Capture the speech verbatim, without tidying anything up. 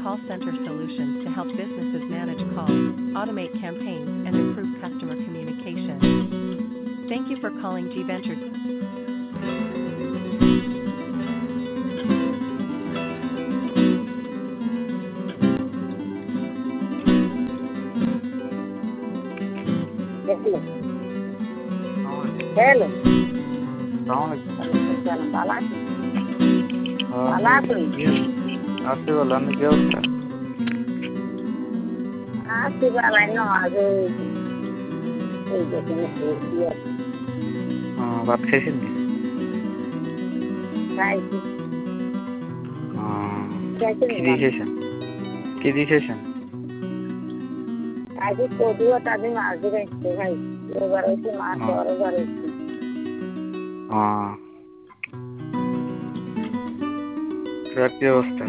call center solutions to help businesses manage calls, automate campaigns, and improve customer communication. Thank you for calling G Ventures. देखिए अस्सलाम hello वालेकुम। वालेकुम सलाम बाला हाँ बाला हाँ, तुम ये आपसे वाला ने क्या होता है? आसी बाला नो आगे এই যেখানে দিয়ে हाँ, बात कैसे नहीं? খাইছি हाँ, कैसे কি নিলাম দিয়েছেন? কি দিয়েছেন? আজকে কদুয়া তাদের মাছ দিয়ে খাইছে ভাই এবার হচ্ছে মাছ हाँ বড় বড় হচ্ছে हाँ, क्या क्या होता है?